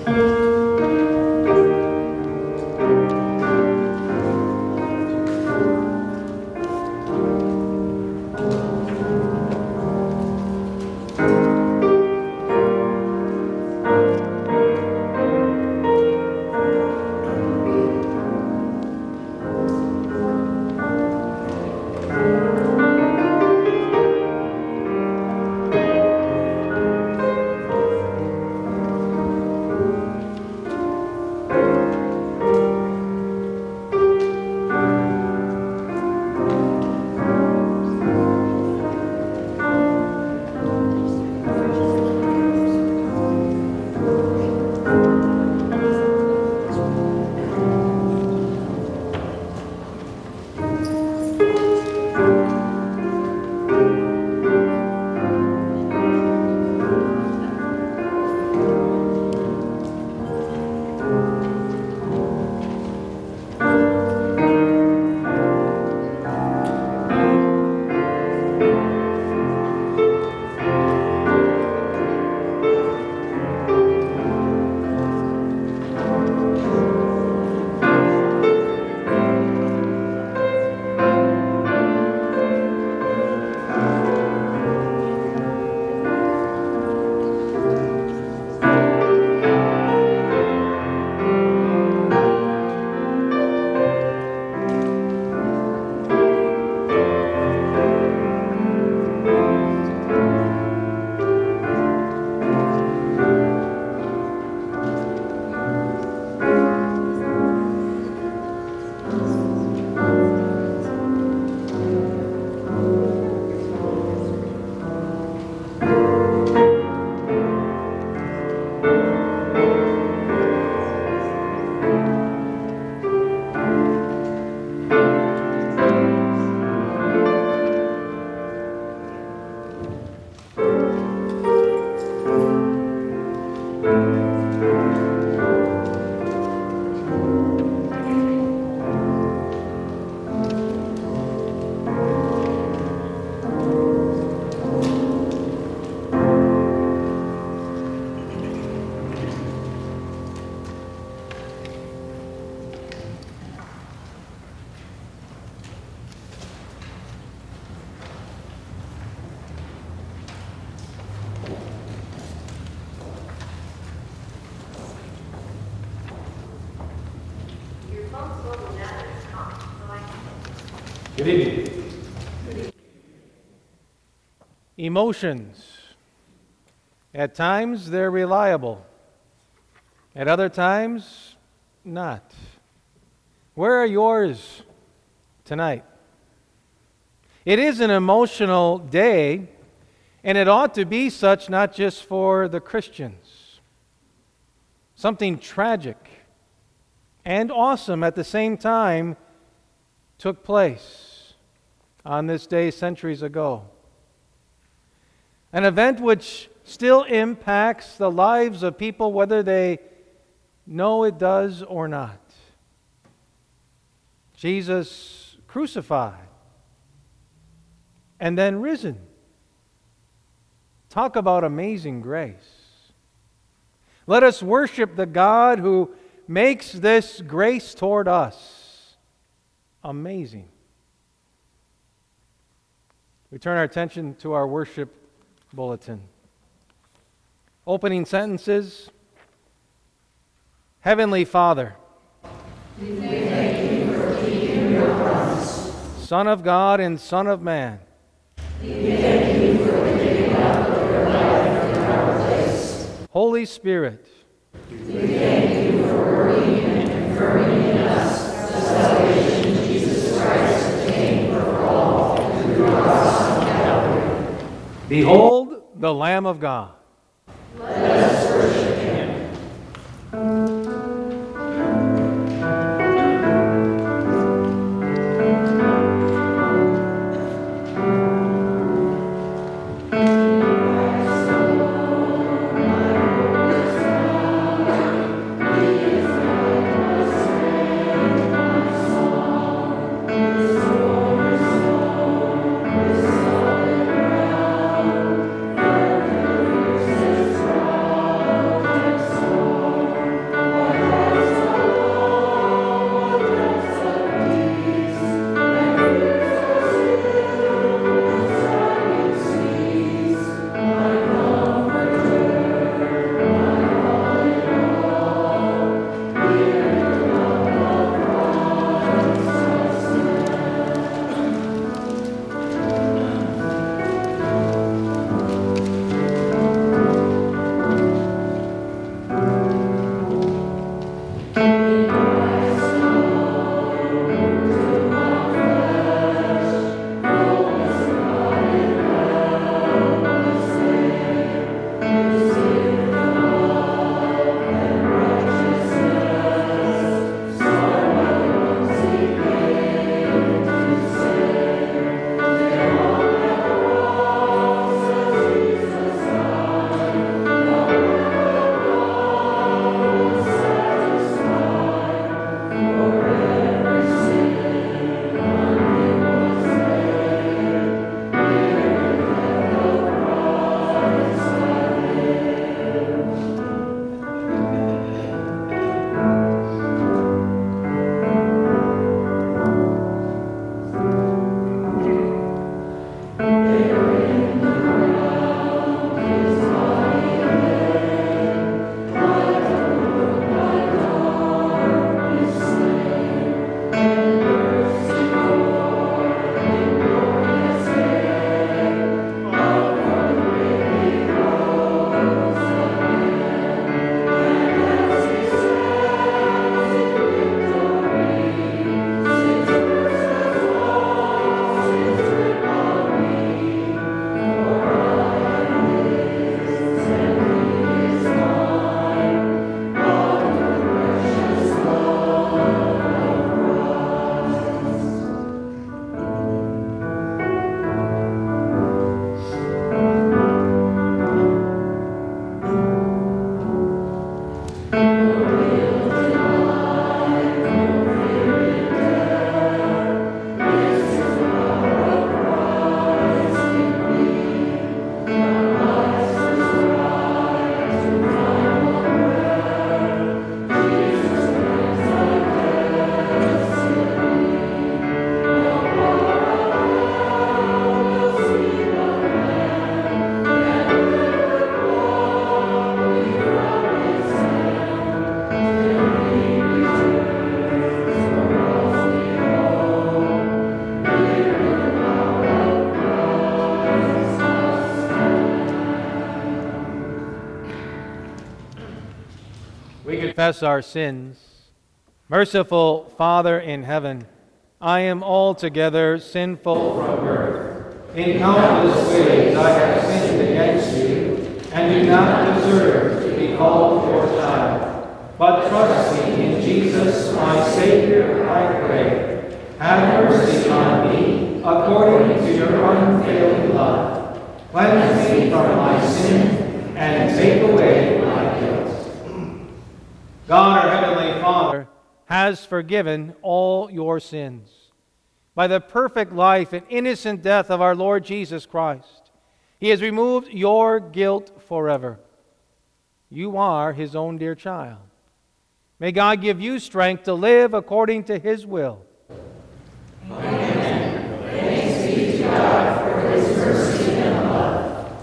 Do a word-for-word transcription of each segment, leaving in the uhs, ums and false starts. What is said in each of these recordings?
Good evening. Emotions. At times they're reliable. At other times, not. Where are yours tonight? It is an emotional day, and it ought to be such not just for the Christians. Something tragic and awesome at the same time took place on this day centuries ago. An event which still impacts the lives of people whether they know it does or not. Jesus crucified and then risen. Talk about amazing grace. Let us worship the God who makes this grace toward us amazing. We turn our attention to our worship bulletin. Opening sentences. Heavenly Father, we thank you for keeping your promise. Son of God and Son of Man, we thank you for giving up of your life in our place. Holy Spirit, we thank you for working and confirming in us the salvation Jesus Christ obtained for all through the cross on Calvary. behold the Lamb of God. Let us worship him. We confess our sins. Merciful Father in heaven, I am altogether sinful from birth. In countless ways I have sinned against you, and do not deserve to be called your child. But trusting in Jesus, my Savior, I pray. Have mercy on me, according to your unfailing love. Cleanse me from my sin, and take away my guilt. God, our Heavenly Father, has forgiven all your sins. By the perfect life and innocent death of our Lord Jesus Christ, He has removed your guilt forever. You are His own dear child. May God give you strength to live according to His will. Amen. Thanks be to God for His mercy and love.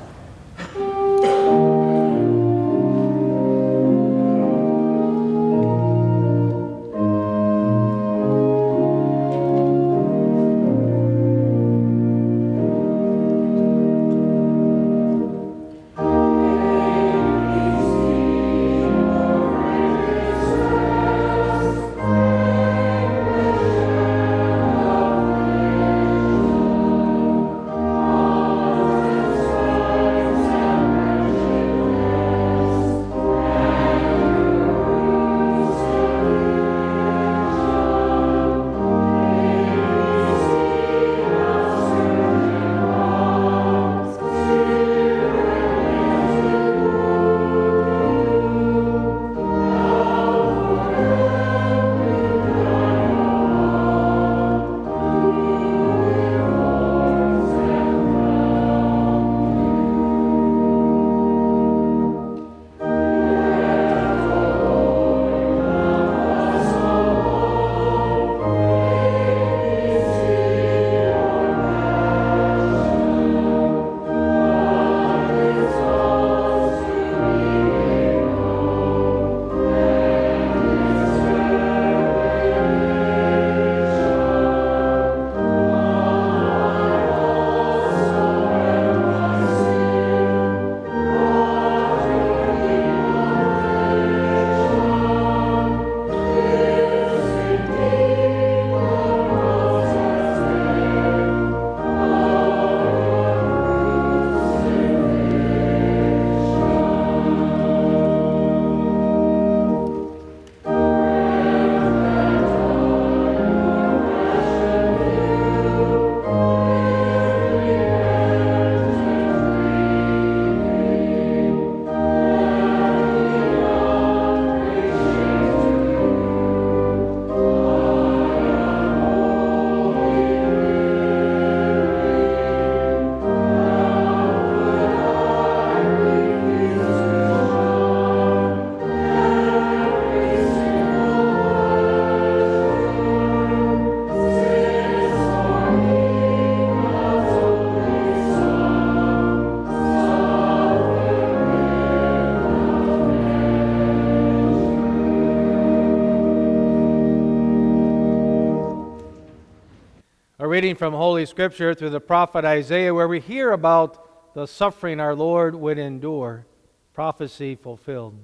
A reading from Holy Scripture through the prophet Isaiah, where we hear about the suffering our Lord would endure, prophecy fulfilled.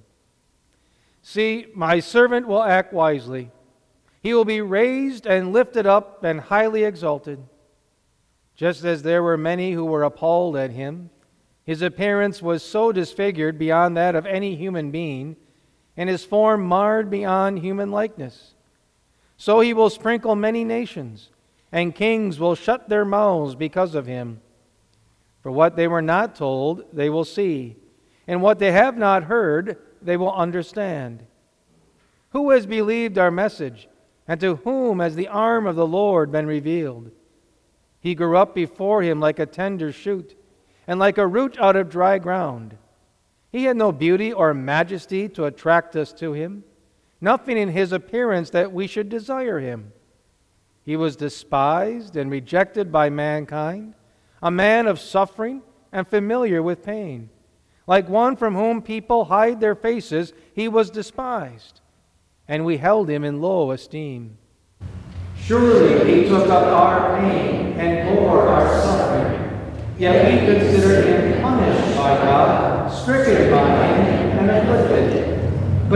See, my servant will act wisely. He will be raised and lifted up and highly exalted. Just as there were many who were appalled at him, his appearance was so disfigured beyond that of any human being, and his form marred beyond human likeness. So he will sprinkle many nations, and kings will shut their mouths because of him. For what they were not told, they will see, and what they have not heard, they will understand. Who has believed our message, and to whom has the arm of the Lord been revealed? He grew up before him like a tender shoot, and like a root out of dry ground. He had no beauty or majesty to attract us to him, nothing in his appearance that we should desire him. He was despised and rejected by mankind, a man of suffering and familiar with pain. Like one from whom people hide their faces, he was despised, and we held him in low esteem. Surely he took up our pain and bore our suffering, yet we considered him punished by God, stricken by him, and afflicted. But he was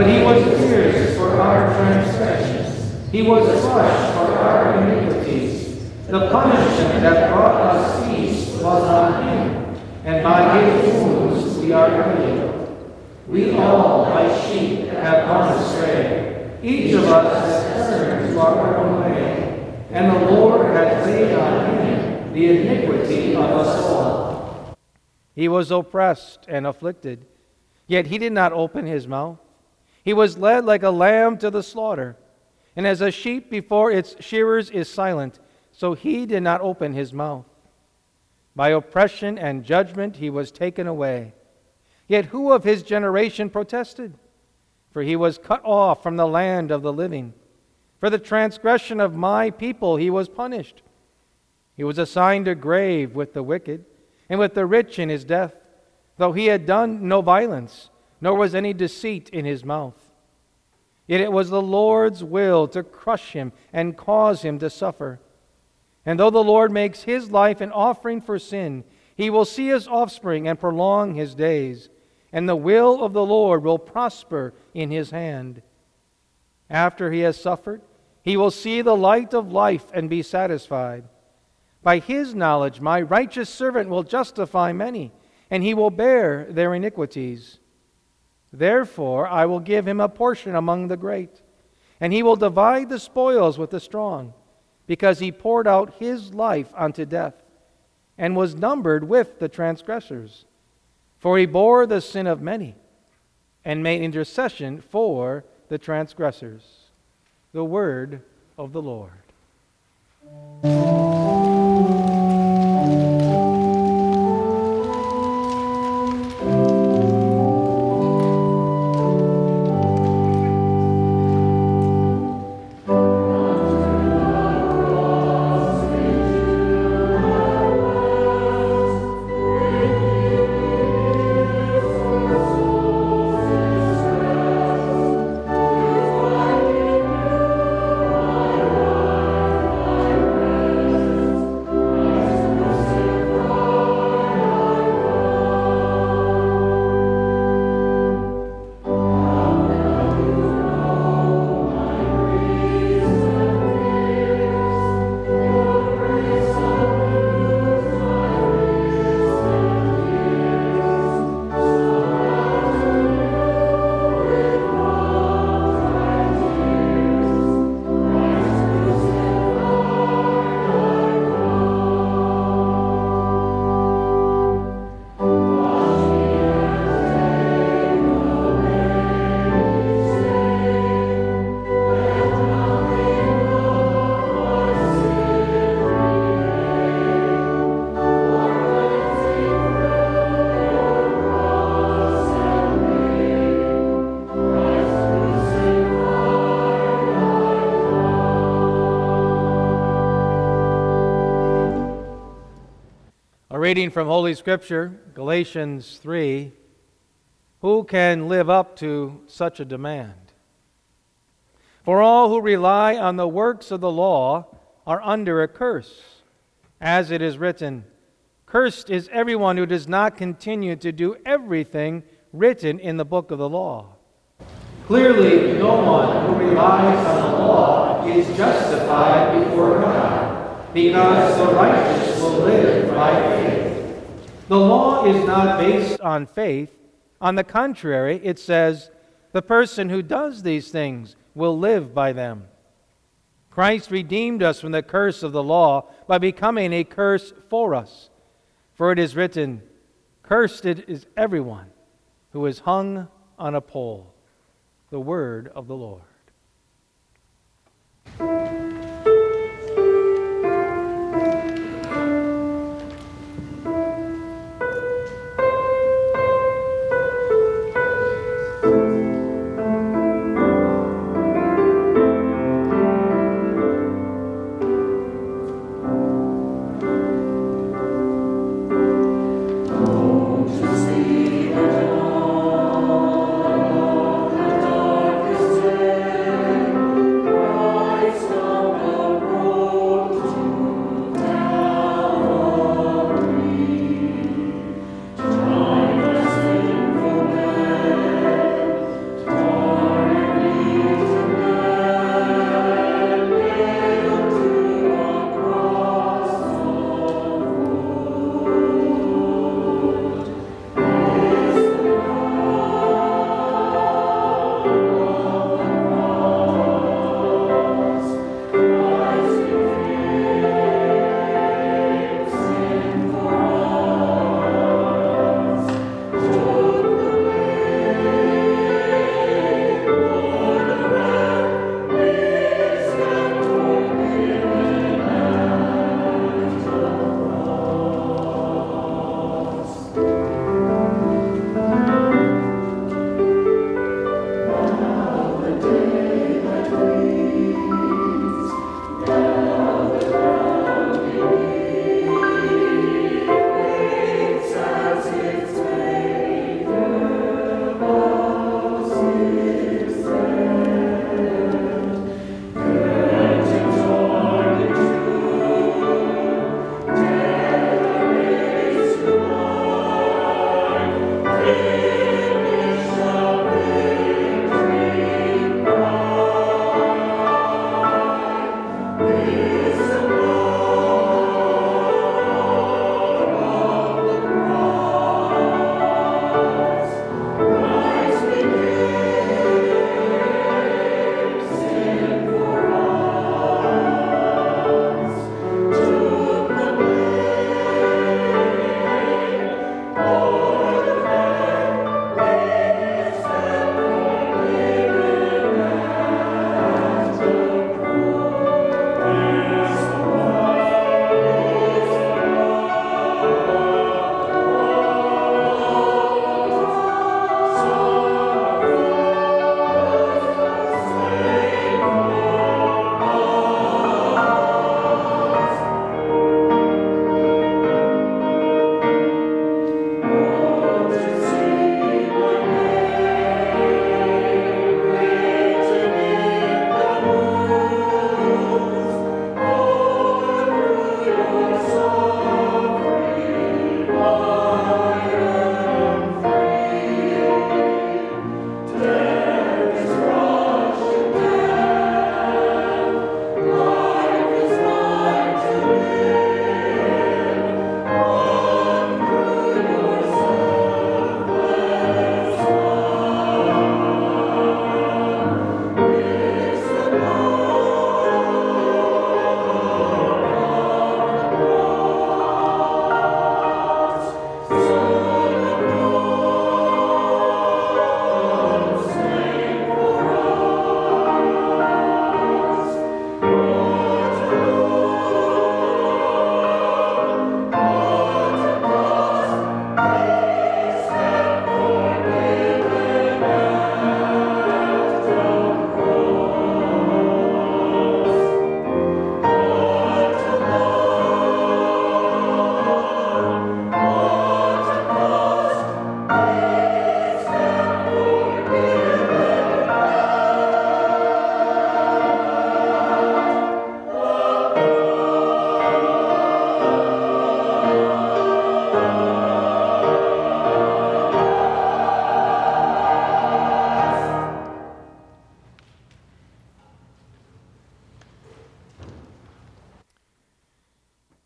pierced for our transgressions. He was crushed for our iniquities. The punishment that brought us peace was on him, and by his wounds we are healed. We all, like sheep, have gone astray. Each of us has turned to our own way, and the Lord has laid on him the iniquity of us all. He was oppressed and afflicted, yet he did not open his mouth. He was led like a lamb to the slaughter, and as a sheep before its shearers is silent, so he did not open his mouth. By oppression and judgment he was taken away. Yet who of his generation protested? For he was cut off from the land of the living. For the transgression of my people he was punished. He was assigned a grave with the wicked, and with the rich in his death, though he had done no violence, nor was any deceit in his mouth. Yet it was the Lord's will to crush him and cause him to suffer. And though the Lord makes his life an offering for sin, he will see his offspring and prolong his days, and the will of the Lord will prosper in his hand. After he has suffered, he will see the light of life and be satisfied. By his knowledge my righteous servant will justify many, and he will bear their iniquities. Therefore I will give him a portion among the great, and he will divide the spoils with the strong, because he poured out his life unto death, and was numbered with the transgressors. For he bore the sin of many, and made intercession for the transgressors. The word of the Lord. A reading from Holy Scripture, Galatians three. Who can live up to such a demand? For all who rely on the works of the law are under a curse. As it is written, "Cursed is everyone who does not continue to do everything written in the book of the law." Clearly, no one who relies on the law is justified before God, because the righteous will live by faith. The law is not based on faith. On the contrary, it says, the person who does these things will live by them. Christ redeemed us from the curse of the law by becoming a curse for us. For it is written, "Cursed is everyone who is hung on a pole." The word of the Lord. See the dawn of the darkest day.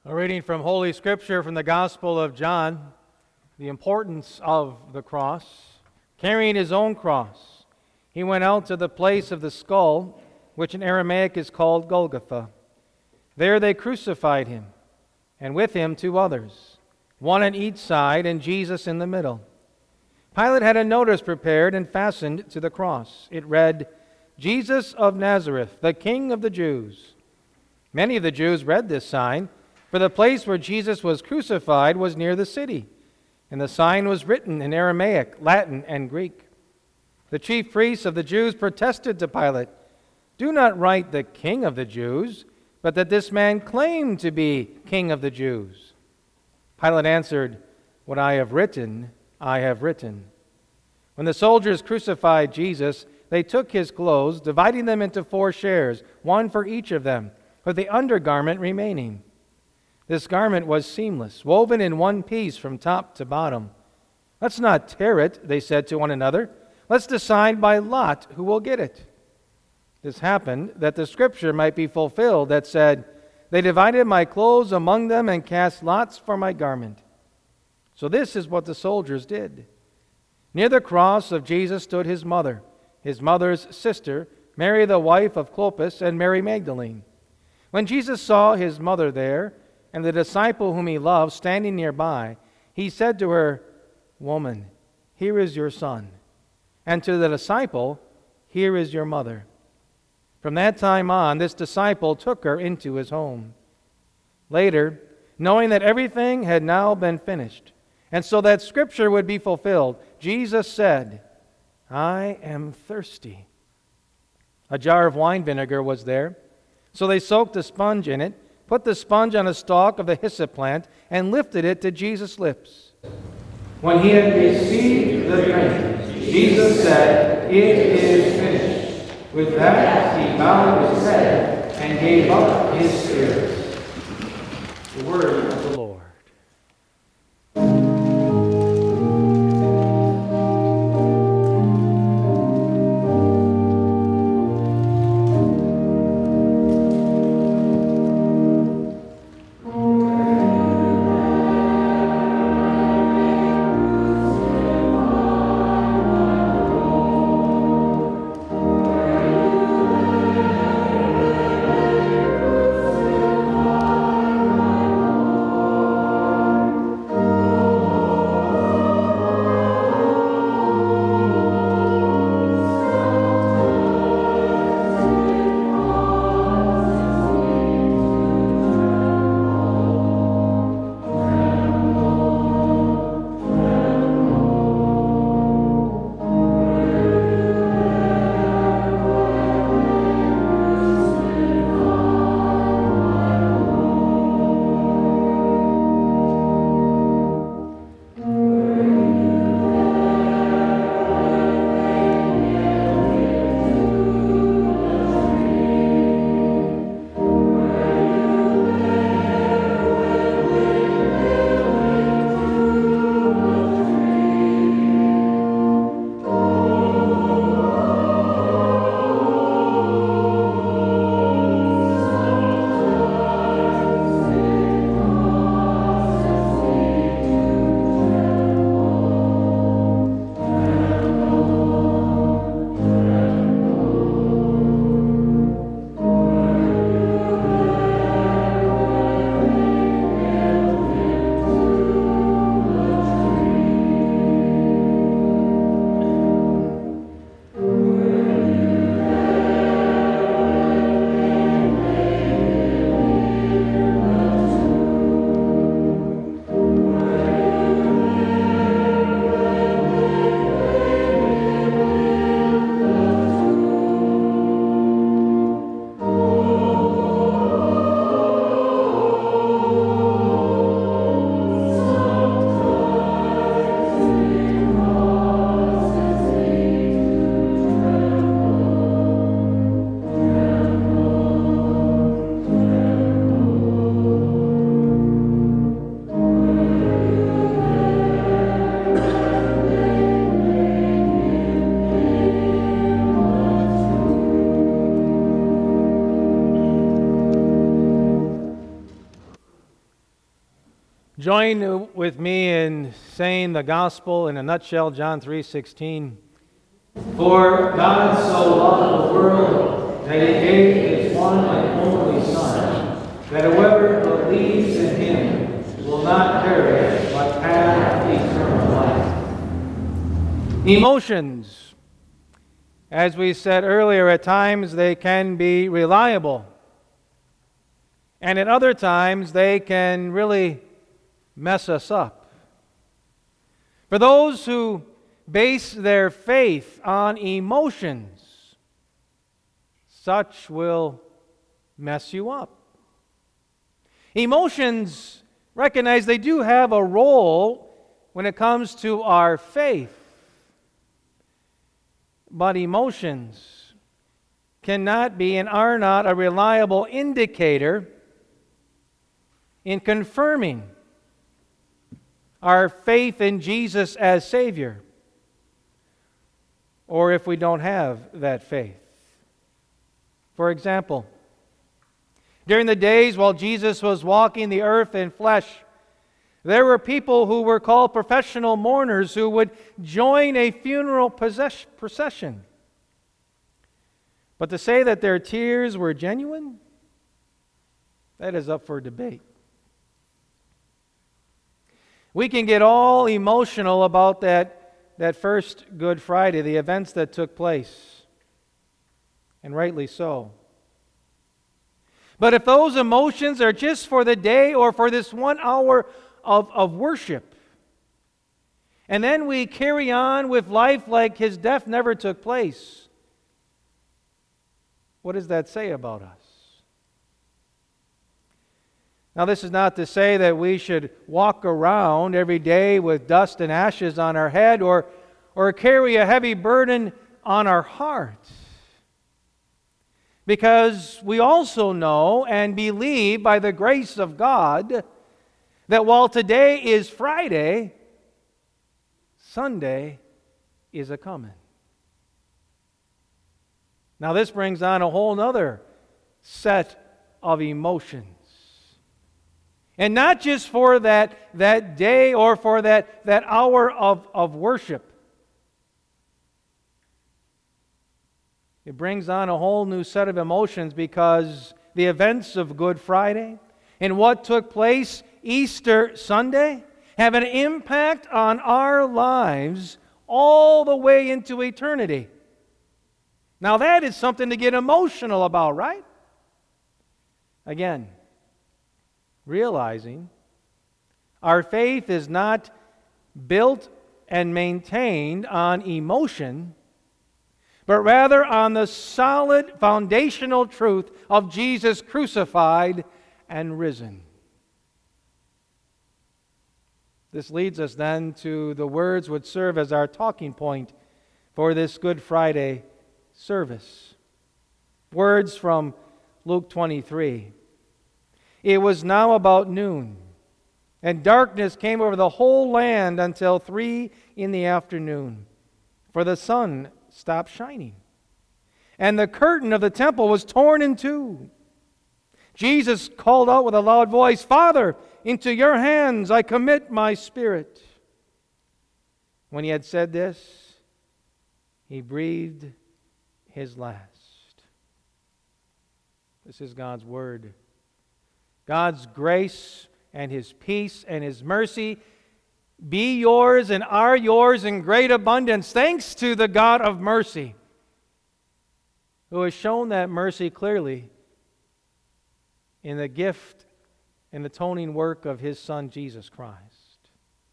A reading from Holy Scripture from the Gospel of John, the importance of the cross. Carrying his own cross, he went out to the place of the skull, which in Aramaic is called Golgotha. There they crucified him, and with him two others, one on each side and Jesus in the middle. Pilate had a notice prepared and fastened to the cross. It read, "Jesus of Nazareth, the King of the Jews." Many of the Jews read this sign, for the place where Jesus was crucified was near the city, and the sign was written in Aramaic, Latin, and Greek. The chief priests of the Jews protested to Pilate, "Do not write the King of the Jews, but that this man claimed to be King of the Jews." Pilate answered, "What I have written, I have written." When the soldiers crucified Jesus, they took his clothes, dividing them into four shares, one for each of them, with the undergarment remaining. This garment was seamless, woven in one piece from top to bottom. "Let's not tear it," they said to one another. "Let's decide by lot who will get it." This happened that the scripture might be fulfilled that said, "They divided my clothes among them and cast lots for my garment." So this is what the soldiers did. Near the cross of Jesus stood his mother, his mother's sister, Mary the wife of Clopas, and Mary Magdalene. When Jesus saw his mother there, and the disciple whom he loved standing nearby, he said to her, "Woman, here is your son." And to the disciple, "Here is your mother." From that time on, this disciple took her into his home. Later, knowing that everything had now been finished, and so that Scripture would be fulfilled, Jesus said, "I am thirsty." A jar of wine vinegar was there, so they soaked a sponge in it, put the sponge on a stalk of the hyssop plant, and lifted it to Jesus' lips. When he had received the drink, Jesus said, "It is finished." With that, he bowed his head and gave up his spirit. The word of the Lord. Join with me in saying the gospel in a nutshell, John three sixteen. For God so loved the world that he gave his one and only Son, that whoever believes in him will not perish, but have eternal life. Emotions, as we said earlier, at times they can be reliable. And at other times they can really mess us up. For those who base their faith on emotions, such will mess you up. Emotions, recognize they do have a role when it comes to our faith. But emotions cannot be and are not a reliable indicator in confirming our faith in Jesus as Savior, or if we don't have that faith. For example, during the days while Jesus was walking the earth in flesh, there were people who were called professional mourners who would join a funeral procession. But to say that their tears were genuine, that is up for debate. We can get all emotional about that, that first Good Friday, the events that took place, and rightly so. But if those emotions are just for the day or for this one hour of, of worship, and then we carry on with life like his death never took place, what does that say about us? Now, this is not to say that we should walk around every day with dust and ashes on our head or, or carry a heavy burden on our heart. Because we also know and believe by the grace of God that while today is Friday, Sunday is a-coming. Now, this brings on a whole other set of emotions. And not just for that, that day or for that, that hour of, of worship. It brings on a whole new set of emotions because the events of Good Friday and what took place Easter Sunday have an impact on our lives all the way into eternity. Now that is something to get emotional about, right? Again, realizing our faith is not built and maintained on emotion, but rather on the solid foundational truth of Jesus crucified and risen. This leads us then to the words which serve as our talking point for this Good Friday service. Words from Luke twenty-three. It was now about noon, and darkness came over the whole land until three in the afternoon, for the sun stopped shining, and the curtain of the temple was torn in two. Jesus called out with a loud voice, "Father, into your hands I commit my spirit." When he had said this, he breathed his last. This is God's word. God's grace and his peace and his mercy be yours and are yours in great abundance, thanks to the God of mercy, who has shown that mercy clearly in the gift and atoning work of his Son, Jesus Christ.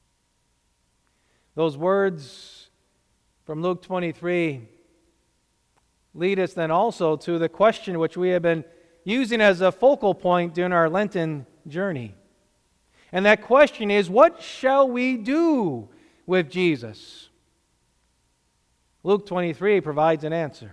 Those words from Luke twenty-three lead us then also to the question which we have been using as a focal point during our Lenten journey. And that question is, what shall we do with Jesus? Luke twenty-three provides an answer.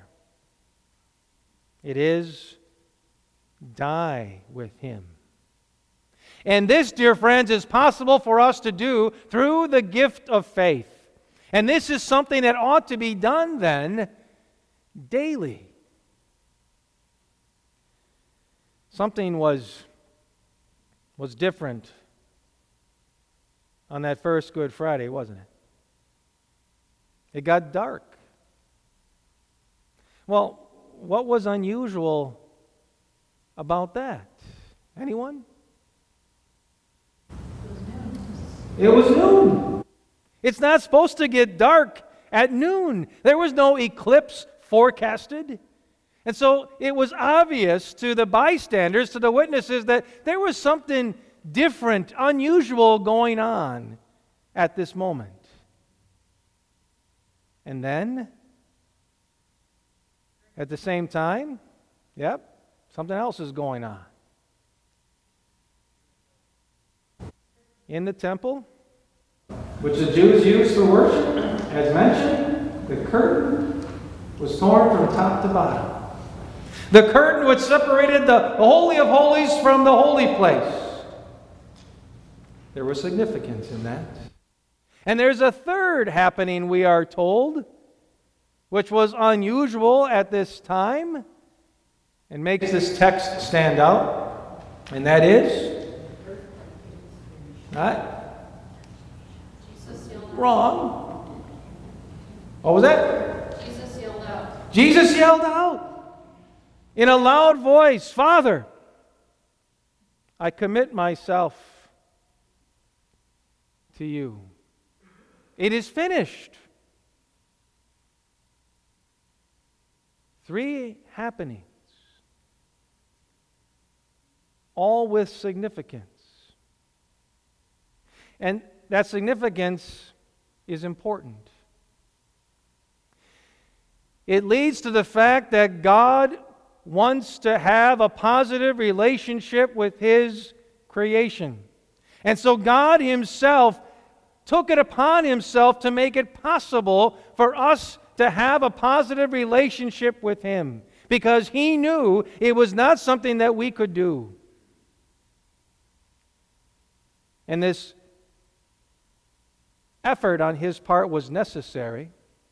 It is, die with him. And this, dear friends, is possible for us to do through the gift of faith. And this is something that ought to be done then daily. Something was, was different on that first Good Friday, wasn't it? It got dark. Well, what was unusual about that? Anyone? It was noon. It's not supposed to get dark at noon. There was no eclipse forecasted. And so it was obvious to the bystanders, to the witnesses, that there was something different, unusual going on at this moment. And then, at the same time, yep, something else is going on. In the temple, which the Jews used for worship, as mentioned, the curtain was torn from top to bottom. The curtain which separated the Holy of Holies from the holy place. There was significance in that. And there's a third happening, we are told, which was unusual at this time and makes this text stand out. And that is, not wrong. What was that? Jesus yelled out. Jesus yelled out in a loud voice, "Father, I commit myself to you. It is finished." Three happenings, all with significance. And that significance is important. It leads to the fact that God wants to have a positive relationship with His creation. And so God Himself took it upon Himself to make it possible for us to have a positive relationship with Him, because He knew it was not something that we could do. And this effort on His part was necessary,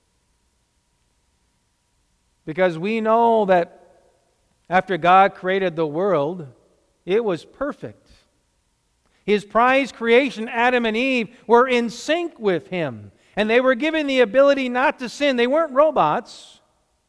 because we know that after God created the world, it was perfect. His prized creation, Adam and Eve, were in sync with Him. And they were given the ability not to sin. They weren't robots.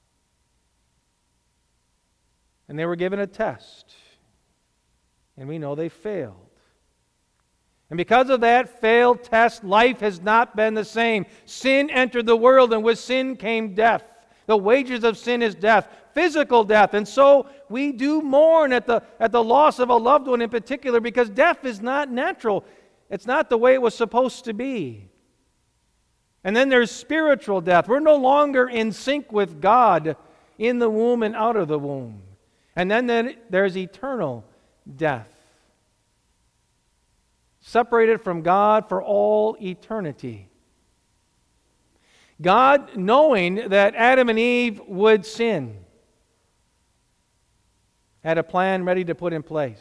And they were given a test. And we know they failed. And because of that failed test, life has not been the same. Sin entered the world, and with sin came death. The wages of sin is death, physical death. And so we do mourn at the, at the loss of a loved one in particular, because death is not natural. It's not the way it was supposed to be. And then there's spiritual death. We're no longer in sync with God in the womb and out of the womb. And then there's eternal death, separated from God for all eternity. God, knowing that Adam and Eve would sin, had a plan ready to put in place.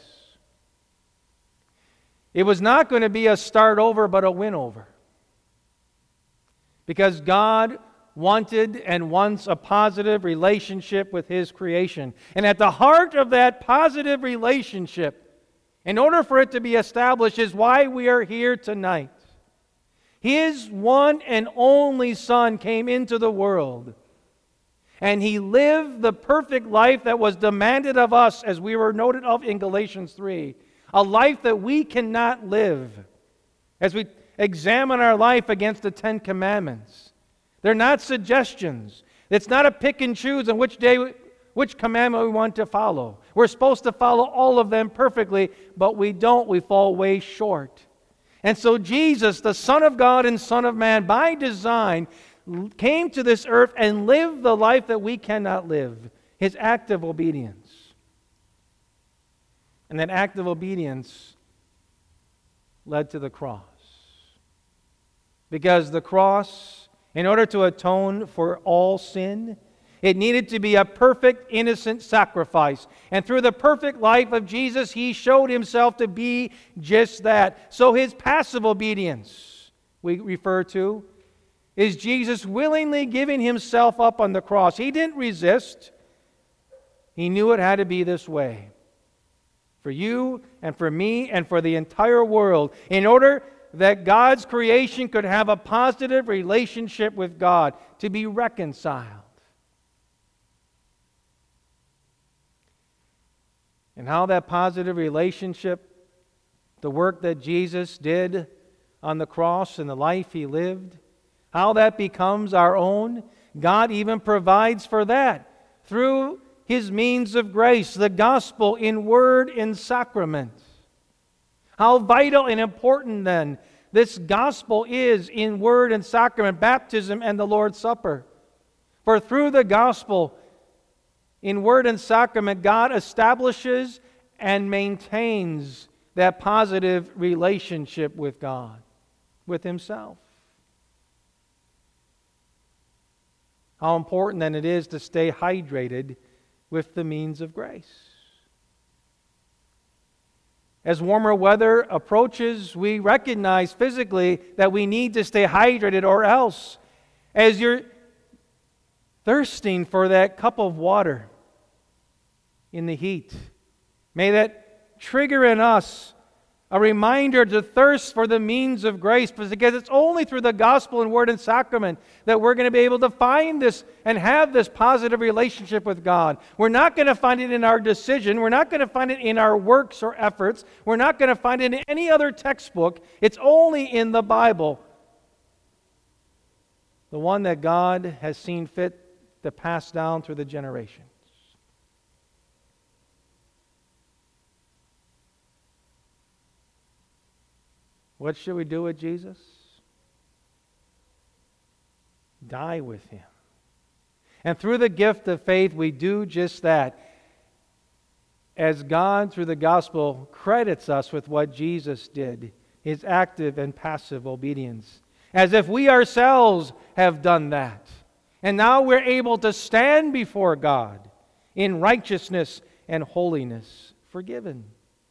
It was not going to be a start over, but a win over. Because God wanted and wants a positive relationship with His creation. And at the heart of that positive relationship, in order for it to be established, is why we are here tonight. His one and only Son came into the world, and He lived the perfect life that was demanded of us, as we were noted of in Galatians three, a life that we cannot live. As we examine our life against the Ten Commandments, they're not suggestions. It's not a pick and choose on which day, which commandment we want to follow. We're supposed to follow all of them perfectly, but we don't. We fall way short. And so Jesus, the Son of God and Son of Man, by design, came to this earth and lived the life that we cannot live, His act of obedience. And that act of obedience led to the cross. Because the cross, in order to atone for all sin, it needed to be a perfect, innocent sacrifice. And through the perfect life of Jesus, He showed Himself to be just that. So His passive obedience, we refer to, is Jesus willingly giving Himself up on the cross. He didn't resist. He knew it had to be this way. For you and for me and for the entire world, in order that God's creation could have a positive relationship with God, to be reconciled. And how that positive relationship, the work that Jesus did on the cross and the life He lived, how that becomes our own, God even provides for that through His means of grace, the gospel in word and sacrament. How vital and important then this gospel is in word and sacrament, baptism and the Lord's Supper. For through the gospel, in word and sacrament, God establishes and maintains that positive relationship with God, with Himself. How important then it is to stay hydrated with the means of grace. As warmer weather approaches, we recognize physically that we need to stay hydrated, or else, as you're thirsting for that cup of water in the heat, may that trigger in us a reminder to thirst for the means of grace, because it's only through the gospel and word and sacrament that we're going to be able to find this and have this positive relationship with God. We're not going to find it in our decision. We're not going to find it in our works or efforts. We're not going to find it in any other textbook. It's only in the Bible, the one that God has seen fit to pass down through the generations. What should we do with Jesus? Die with Him. And through the gift of faith, we do just that. As God, through the gospel, credits us with what Jesus did, His active and passive obedience, as if we ourselves have done that. And now we're able to stand before God in righteousness and holiness, forgiven.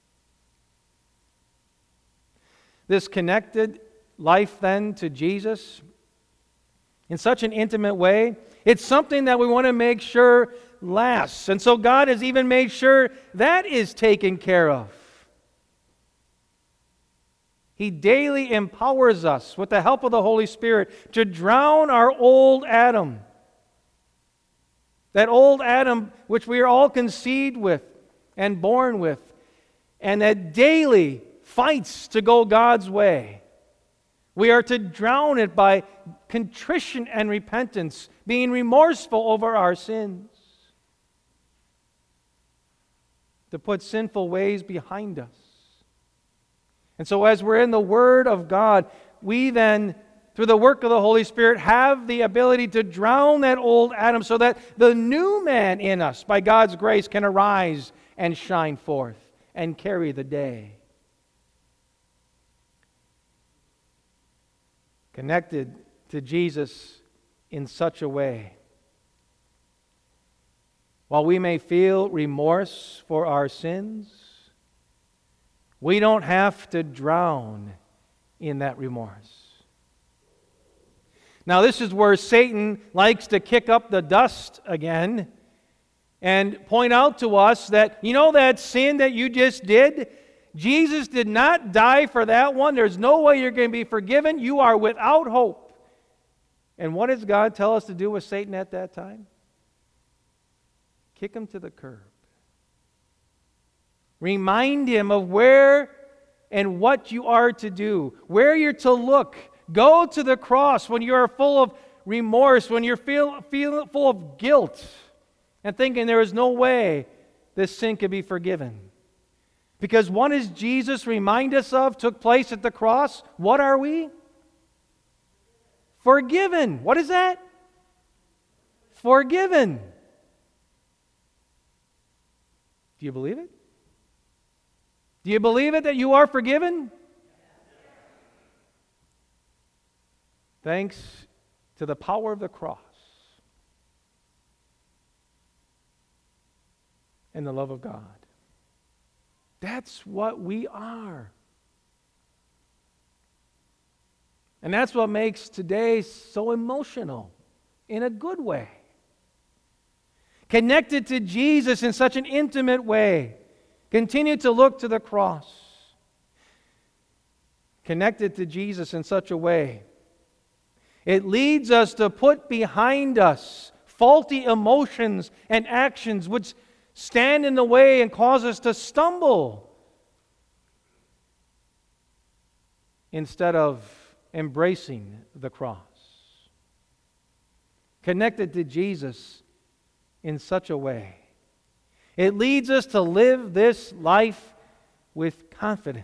This connected life then to Jesus in such an intimate way, it's something that we want to make sure lasts. And so God has even made sure that is taken care of. He daily empowers us with the help of the Holy Spirit to drown our old Adam. That old Adam which we are all conceived with and born with, and that daily fights to go God's way. We are to drown it by contrition and repentance, being remorseful over our sins, to put sinful ways behind us. And so as we're in the Word of God, we then, through the work of the Holy Spirit, have the ability to drown that old Adam so that the new man in us, by God's grace, can arise and shine forth and carry the day. Connected to Jesus in such a way, while we may feel remorse for our sins, we don't have to drown in that remorse. Now, this is where Satan likes to kick up the dust again and point out to us that, you know, that sin that you just did, Jesus did not die for that one. There's no way you're going to be forgiven. You are without hope. And what does God tell us to do with Satan at that time? Kick him to the curb. Remind him of where and what you are to do, where you're to look. Go to the cross when you are full of remorse, when you're feel, feel, full of guilt, and thinking there is no way this sin could be forgiven. Because what does Jesus remind us of took place at the cross? What are we? Forgiven. What is that? Forgiven. Do you believe it? Do you believe it that you are forgiven? Thanks to the power of the cross and the love of God. That's what we are. And that's what makes today so emotional in a good way. Connected to Jesus in such an intimate way. Continue to look to the cross. connected to Jesus in such a way. It leads us to put behind us faulty emotions and actions which stand in the way and cause us to stumble, instead of embracing the cross. Connected to Jesus in such a way, it leads us to live this life with confidence.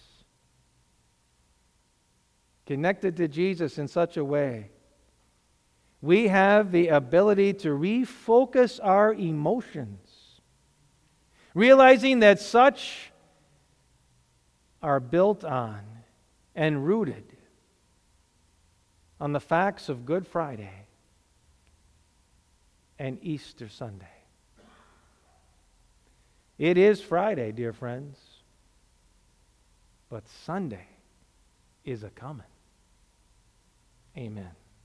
Connected to Jesus in such a way, we have the ability to refocus our emotions, realizing that such are built on and rooted on the facts of Good Friday and Easter Sunday. It is Friday, dear friends, but Sunday is a-coming. Amen.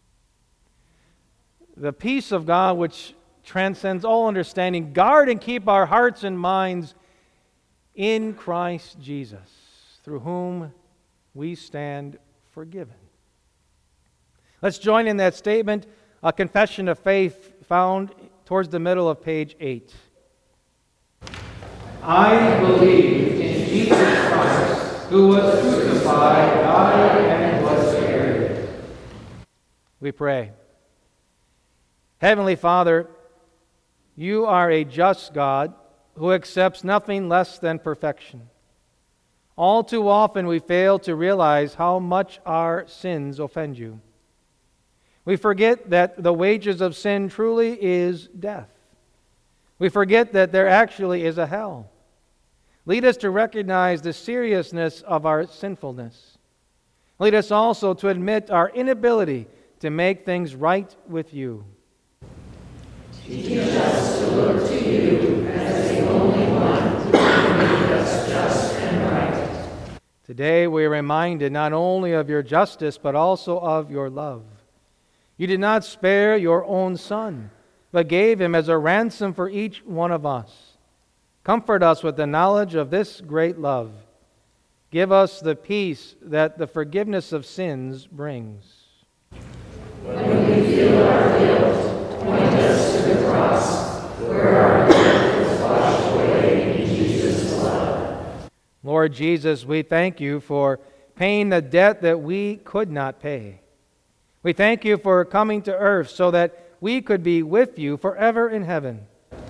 The peace of God, which transcends all understanding, guard and keep our hearts and minds in Christ Jesus, through whom we stand forgiven. Let's join in that statement, a confession of faith found towards the middle of page eight. I believe in Jesus Christ, who was crucified, died, and was buried. We pray. Heavenly Father, you are a just God who accepts nothing less than perfection. All too often we fail to realize how much our sins offend you. We forget that the wages of sin truly is death. We forget that there actually is a hell. Lead us to recognize the seriousness of our sinfulness. Lead us also to admit our inability to make things right with you. Teach us to look to you as the only one who can make us just and right. Today we are reminded not only of your justice, but also of your love. You did not spare your own Son, but gave him as a ransom for each one of us. Comfort us with the knowledge of this great love. Give us the peace that the forgiveness of sins brings. When we feel our guilt, point us to the cross, where our guilt was washed away in Jesus' blood. Lord Jesus, we thank you for paying the debt that we could not pay. We thank you for coming to earth so that we could be with you forever in heaven.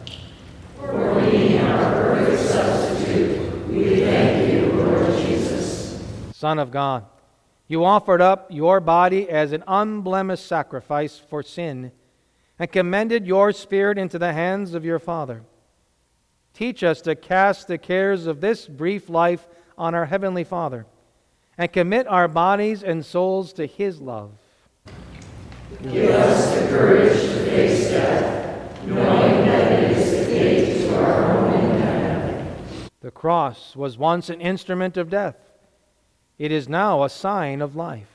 For being our perfect substitute, we thank you, Lord Jesus. Son of God, you offered up your body as an unblemished sacrifice for sin and commended your Spirit into the hands of your Father. Teach us to cast the cares of this brief life on our Heavenly Father and commit our bodies and souls to His love. Give us the courage to face death, knowing that it is the gate to our home in heaven. The cross was once an instrument of death. It is now a sign of life.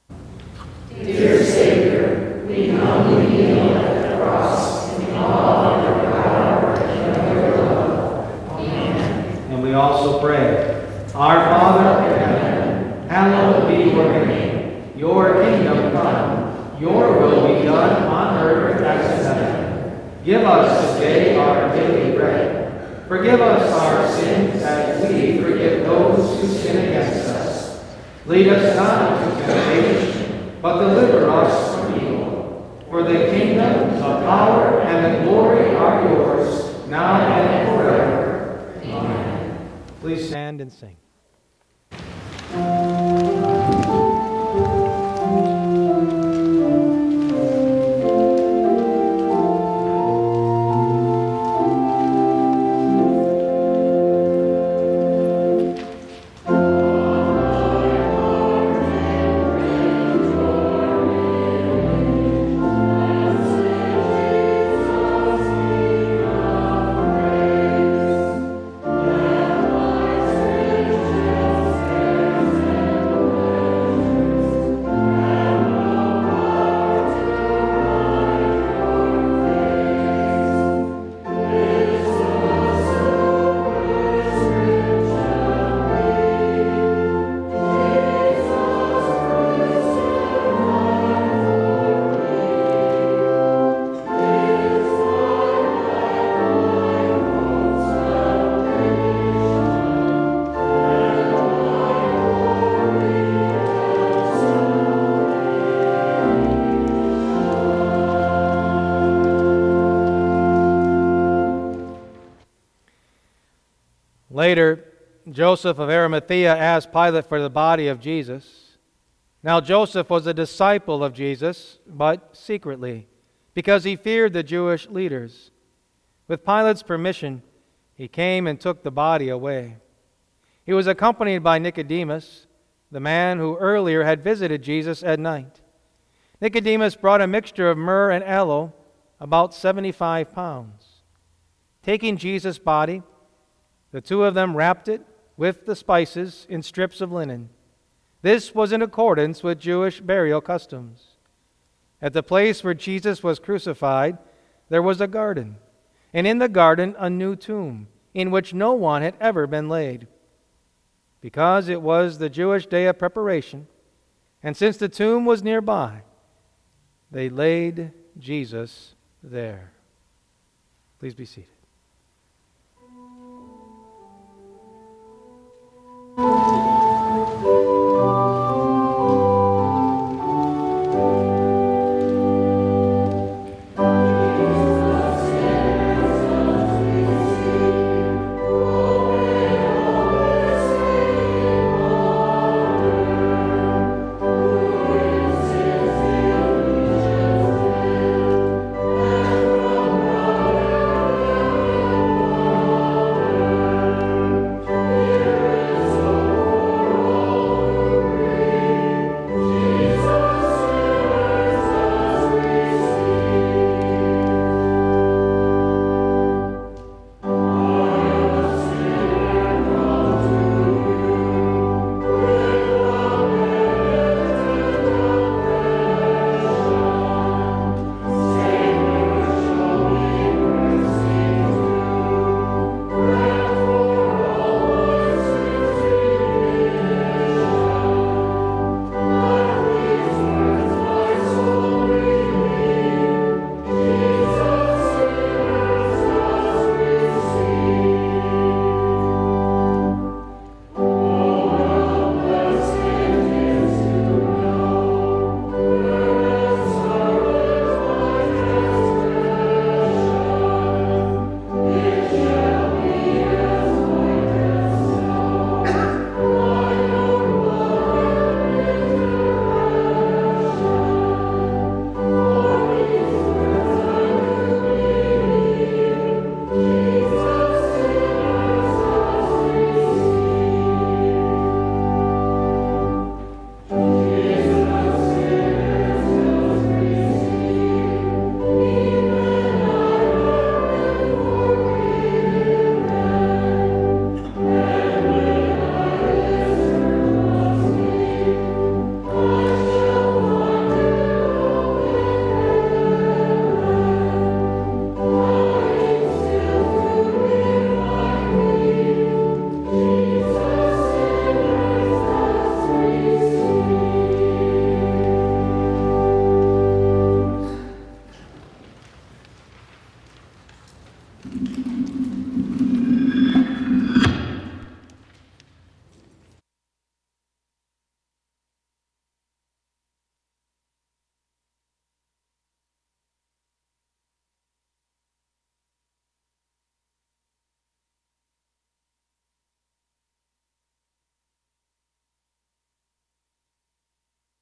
Dear Savior, we humbly kneel at the cross in awe of your power and of your love. Amen. And we also pray, Our Father in heaven, hallowed be your name. Your kingdom come. Your will be done on earth as in heaven. Give us today our daily bread. Forgive us our sins as we forgive those who sin against us. Lead us not into temptation, but deliver us from evil. For the kingdom, the power, and the glory are yours, now and forever. Amen. Please stand and sing. Later, Joseph of Arimathea asked Pilate for the body of Jesus. Now Joseph was a disciple of Jesus, but secretly, because he feared the Jewish leaders. With Pilate's permission, he came and took the body away. He was accompanied by Nicodemus, the man who earlier had visited Jesus at night. Nicodemus brought a mixture of myrrh and aloe, about seventy-five pounds. Taking Jesus' body, the two of them wrapped it with the spices in strips of linen. This was in accordance with Jewish burial customs. At the place where Jesus was crucified, there was a garden, and in the garden a new tomb, in which no one had ever been laid. Because it was the Jewish day of preparation, and since the tomb was nearby, they laid Jesus there. Please be seated.